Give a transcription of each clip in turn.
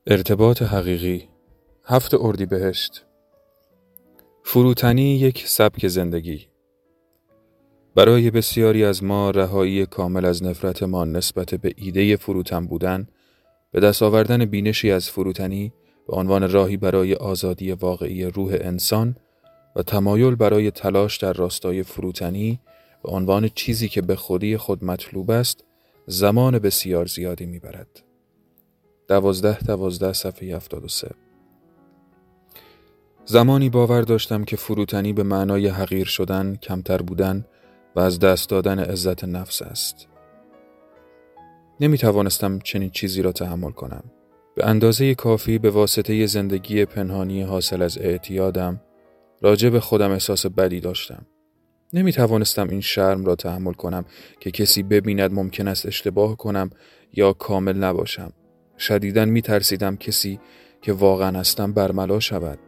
ارتباط حقیقی 7 اردیبهشت. فروتنی یک سبک زندگی. برای بسیاری از ما رهایی کامل از نفرتمان نسبت به ایده فروتن بودن، به دست آوردن بینشی از فروتنی به عنوان راهی برای آزادی واقعی روح انسان و تمایل برای تلاش در راستای فروتنی به عنوان چیزی که به خودی خود مطلوب است، زمان بسیار زیادی میبرد. 12 صفحه 73. زمانی باور داشتم که فروتنی به معنای حقیر شدن، کمتر بودن و از دست دادن عزت نفس است. نمی توانستم چنین چیزی را تحمل کنم. به اندازه کافی به واسطه زندگی پنهانی حاصل از اعتیادم راجع به خودم احساس بدی داشتم. نمی توانستم این شرم را تحمل کنم که کسی ببیند ممکن است اشتباه کنم یا کامل نباشم. شدیداً می ترسیدم کسی که واقعاً هستم برملا شود.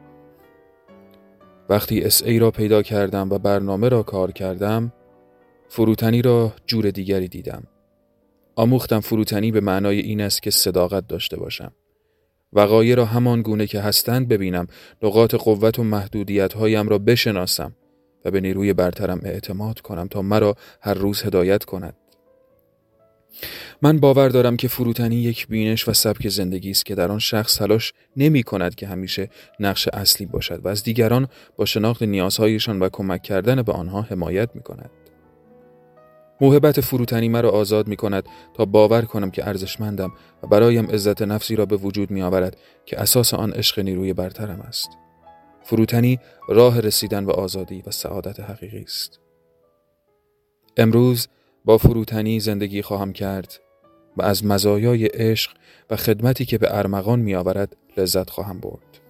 وقتی SI را پیدا کردم و برنامه را کار کردم، فروتنی را جور دیگری دیدم. آموختم فروتنی به معنای این است که صداقت داشته باشم. وقایع را همان گونه که هستند ببینم، نقاط قوت و محدودیت هایم را بشناسم و به نیروی برترم اعتماد کنم تا مرا هر روز هدایت کند. من باور دارم که فروتنی یک بینش و سبک زندگی است که در آن شخص تلاش نمی کند که همیشه نقش اصلی باشد و از دیگران با شناخت نیازهایشان و کمک کردن به آنها حمایت می کند. موهبت فروتنی مرا آزاد می کند تا باور کنم که ارزشمندم و برایم عزت نفسی را به وجود می آورد که اساس آن عشق نیروی برترم است. فروتنی راه رسیدن به آزادی و سعادت حقیقی است. امروز با فروتنی زندگی خواهم کرد و از مزایای عشق و خدمتی که به ارمغان می آورد لذت خواهم برد.